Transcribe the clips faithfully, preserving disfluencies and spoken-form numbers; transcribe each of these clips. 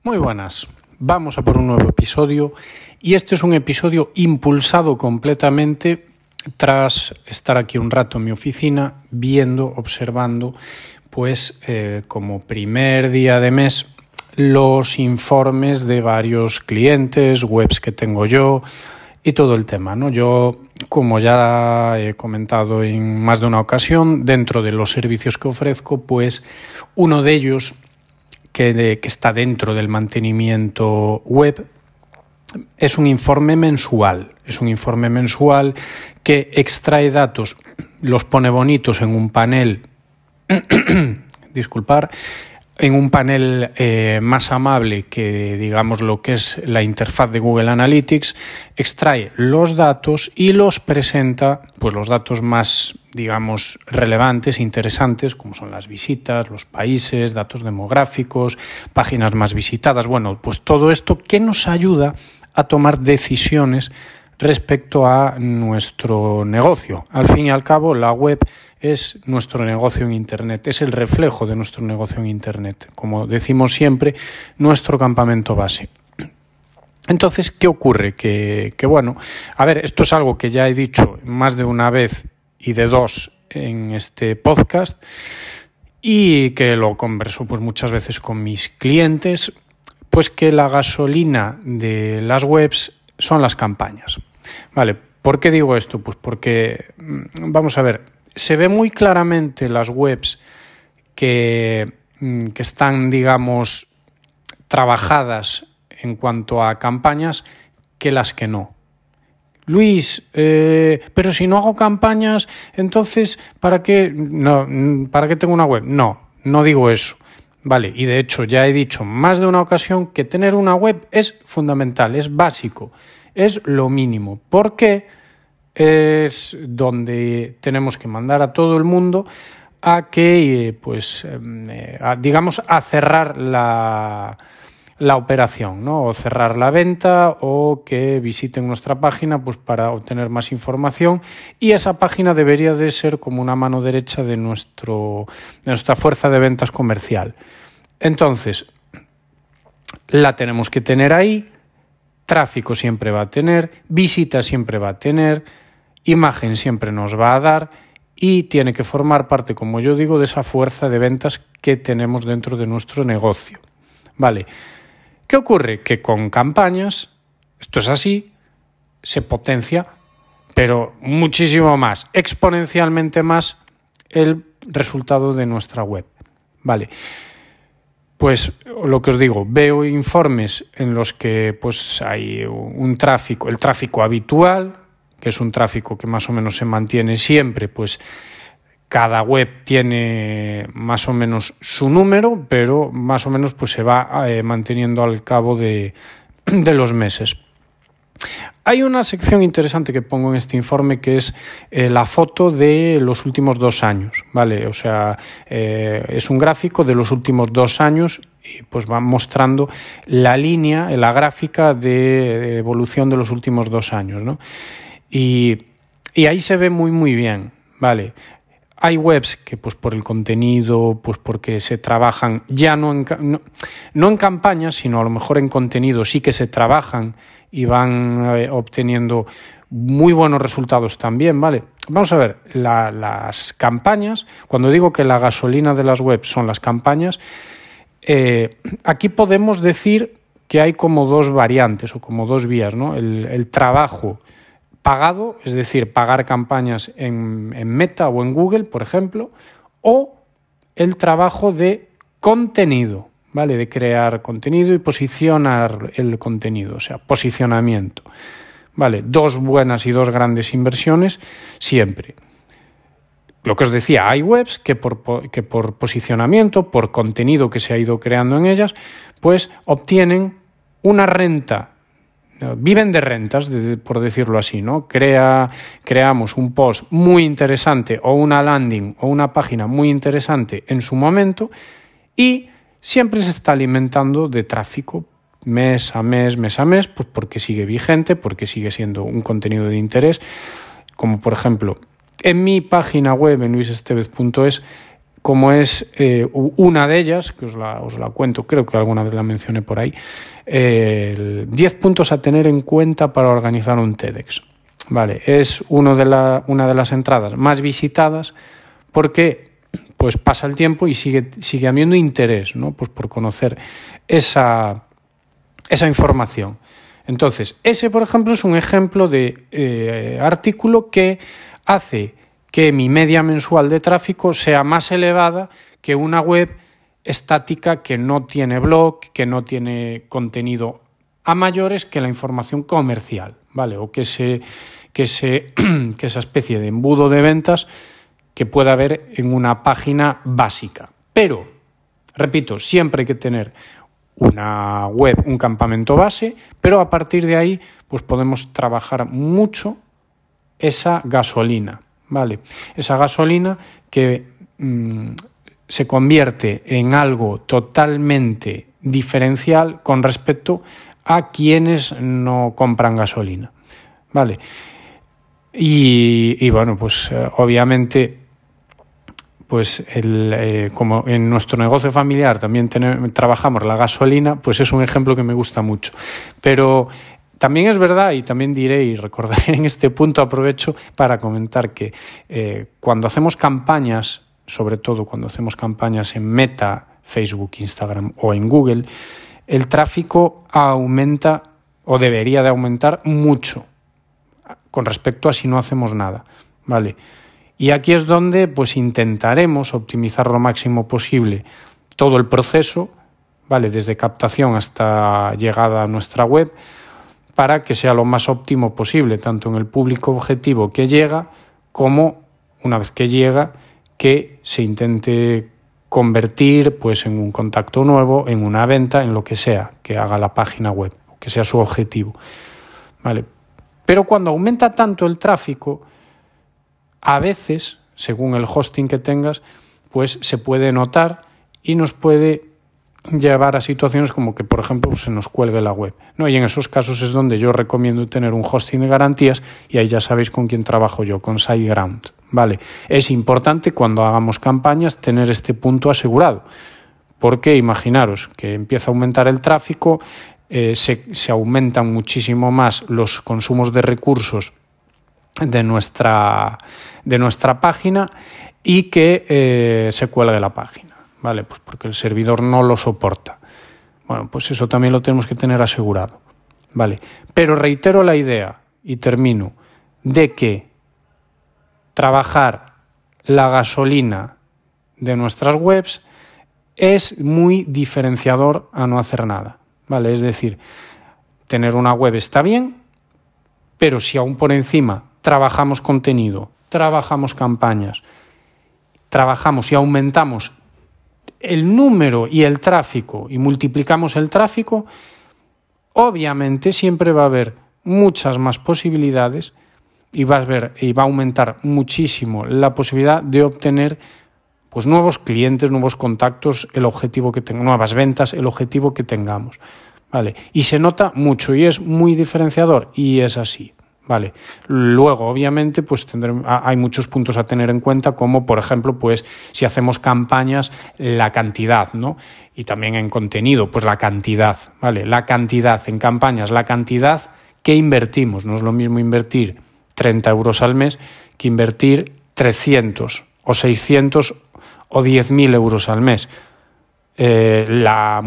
Muy buenas, vamos a por un nuevo episodio y este es un episodio impulsado completamente tras estar aquí un rato en mi oficina viendo, observando, pues eh, como primer día de mes los informes de varios clientes, webs que tengo yo y todo el tema, ¿no? Yo, como ya he comentado en más de una ocasión, dentro de los servicios que ofrezco, pues uno de ellos que, de, que está dentro del mantenimiento web es un informe mensual. Es un informe mensual que extrae datos, los pone bonitos en un panel, disculpar, en un panel eh, más amable que, digamos, lo que es la interfaz de Google Analytics, extrae los datos y los presenta, pues los datos más, digamos, relevantes, interesantes, como son las visitas, los países, datos demográficos, páginas más visitadas, bueno, pues todo esto que nos ayuda a tomar decisiones respecto a nuestro negocio. Al fin y al cabo, la web es nuestro negocio en Internet, es el reflejo de nuestro negocio en Internet, como decimos siempre, nuestro campamento base. Entonces, ¿qué ocurre? Que, que bueno, a ver, esto es algo que ya he dicho más de una vez y de dos en este podcast y que lo converso pues muchas veces con mis clientes, pues que la gasolina de las webs son las campañas. Vale, ¿por qué digo esto? Pues porque, vamos a ver, se ve muy claramente las webs que, que están, digamos, trabajadas en cuanto a campañas que las que no. Luis, eh, pero si no hago campañas, entonces, ¿para qué, no, ¿para qué tengo una web? No, no digo eso. Vale, y de hecho ya he dicho más de una ocasión que tener una web es fundamental, es básico, es lo mínimo, porque es donde tenemos que mandar a todo el mundo a que, pues, eh, a, digamos, a cerrar la, la operación, ¿no? O cerrar la venta o que visiten nuestra página, pues, para obtener más información. Y esa página debería de ser como una mano derecha de nuestro, de nuestra fuerza de ventas comercial. Entonces, la tenemos que tener ahí, tráfico siempre va a tener, visitas siempre va a tener, imagen siempre nos va a dar y tiene que formar parte, como yo digo, de esa fuerza de ventas que tenemos dentro de nuestro negocio. Vale, ¿qué ocurre? Que con campañas, esto es así, se potencia, pero muchísimo más, exponencialmente más el resultado de nuestra web. Vale, pues lo que os digo, veo informes en los que pues hay un tráfico, el tráfico habitual, que es un tráfico que más o menos se mantiene siempre, pues cada web tiene más o menos su número, pero más o menos pues se va eh, manteniendo al cabo de, de los meses. Hay una sección interesante que pongo en este informe que es eh, la foto de los últimos dos años, ¿vale? O sea, eh, es un gráfico de los últimos dos años y pues va mostrando la línea, la gráfica de evolución de los últimos dos años, ¿no? Y, y ahí se ve muy, muy bien, ¿vale? Hay webs que, pues por el contenido, pues porque se trabajan ya no en, no, no en campañas, sino a lo mejor en contenido sí que se trabajan y van eh, obteniendo muy buenos resultados también, ¿vale? Vamos a ver, la, las campañas, cuando digo que la gasolina de las webs son las campañas, eh, aquí podemos decir que hay como dos variantes o como dos vías, ¿no? El, el trabajo pagado, es decir, pagar campañas en, en Meta o en Google, por ejemplo, o el trabajo de contenido, ¿vale? De crear contenido y posicionar el contenido, o sea, posicionamiento, ¿vale? Dos buenas y dos grandes inversiones siempre. Lo que os decía, hay webs que por, que por posicionamiento, por contenido que se ha ido creando en ellas, pues obtienen una renta. Viven de rentas, de, por decirlo así, ¿no? Crea, creamos un post muy interesante o una landing o una página muy interesante en su momento y siempre se está alimentando de tráfico mes a mes, mes a mes, pues porque sigue vigente, porque sigue siendo un contenido de interés, como por ejemplo en mi página web en luis estevez punto es como es eh, una de ellas, que os la, os la cuento, creo que alguna vez la mencioné por ahí, eh, el diez puntos a tener en cuenta para organizar un TEDx. Vale, es uno de la, una de las entradas más visitadas porque pues pasa el tiempo y sigue, sigue habiendo interés, ¿no? Pues por conocer esa, esa información. Entonces, ese, por ejemplo, es un ejemplo de eh, artículo que hace que mi media mensual de tráfico sea más elevada que una web estática que no tiene blog, que no tiene contenido a mayores que la información comercial, ¿vale? O que, se, que, se, que esa especie de embudo de ventas que pueda haber en una página básica. Pero, repito, siempre hay que tener una web, un campamento base, pero a partir de ahí pues podemos trabajar mucho esa gasolina, ¿vale? Esa gasolina que mmm, se convierte en algo totalmente diferencial con respecto a quienes no compran gasolina, ¿vale? Y, y bueno, pues eh, obviamente, pues el, eh, como en nuestro negocio familiar también tenemos, trabajamos la gasolina, pues es un ejemplo que me gusta mucho. Pero también es verdad, y también diré y recordaré en este punto, aprovecho para comentar que eh, cuando hacemos campañas, sobre todo cuando hacemos campañas en Meta, Facebook, Instagram o en Google, el tráfico aumenta o debería de aumentar mucho con respecto a si no hacemos nada, ¿vale? Y aquí es donde pues intentaremos optimizar lo máximo posible todo el proceso, ¿vale? Desde captación hasta llegada a nuestra web, para que sea lo más óptimo posible, tanto en el público objetivo que llega, como una vez que llega, que se intente convertir pues en un contacto nuevo, en una venta, en lo que sea que haga la página web, que sea su objetivo, ¿vale? Pero cuando aumenta tanto el tráfico, a veces, según el hosting que tengas, pues se puede notar y nos puede llevar a situaciones como que, por ejemplo, se nos cuelgue la web, ¿no? Y en esos casos es donde yo recomiendo tener un hosting de garantías, y ahí ya sabéis con quién trabajo yo, con SiteGround, ¿vale? Es importante cuando hagamos campañas tener este punto asegurado, porque imaginaros que empieza a aumentar el tráfico, eh, se, se aumentan muchísimo más los consumos de recursos de nuestra, de nuestra página y que eh, se cuelgue la página, ¿vale? Pues porque el servidor no lo soporta. Bueno, pues eso también lo tenemos que tener asegurado, ¿vale? Pero reitero la idea, y termino, de que trabajar la gasolina de nuestras webs es muy diferenciador a no hacer nada, ¿vale? Es decir, tener una web está bien, pero si aún por encima trabajamos contenido, trabajamos campañas, trabajamos y aumentamos el número y el tráfico y multiplicamos el tráfico, obviamente siempre va a haber muchas más posibilidades y va a ver, y va a aumentar muchísimo la posibilidad de obtener pues nuevos clientes, nuevos contactos, el objetivo que tengamos, nuevas ventas, el objetivo que tengamos, ¿vale? Y se nota mucho y es muy diferenciador, y es así, ¿vale? Luego, obviamente, pues tendremos, hay muchos puntos a tener en cuenta, como por ejemplo, pues si hacemos campañas, la cantidad, ¿no? Y también en contenido, pues la cantidad, ¿vale? La cantidad en campañas, la cantidad que invertimos. No es lo mismo invertir treinta euros al mes que invertir trescientos o seiscientos o diez mil euros al mes. Eh, la,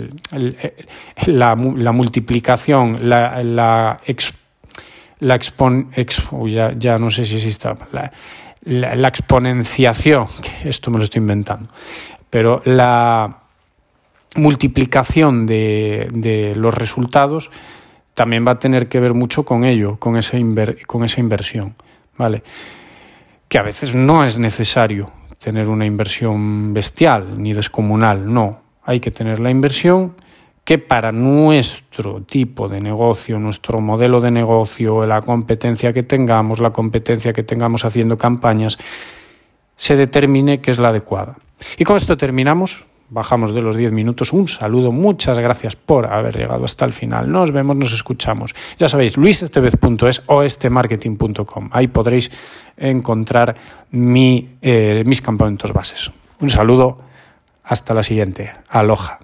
la, la multiplicación, la, la, exp, la expon, ex, uy, ya, ya no sé si existe la, la, la exponenciación, que esto me lo estoy inventando, pero la multiplicación de, de los resultados también va a tener que ver mucho con ello, con esa, inver, con esa inversión, ¿vale? Que a veces no es necesario tener una inversión bestial ni descomunal, no. Hay que tener la inversión que para nuestro tipo de negocio, nuestro modelo de negocio, la competencia que tengamos, la competencia que tengamos haciendo campañas, se determine que es la adecuada. Y con esto terminamos. Bajamos de los diez minutos. Un saludo, muchas gracias por haber llegado hasta el final. Nos vemos, nos escuchamos. Ya sabéis, luis estevez punto es o estemarketing punto com. Ahí podréis encontrar mi, eh, mis campamentos bases. Un saludo, hasta la siguiente. Aloha.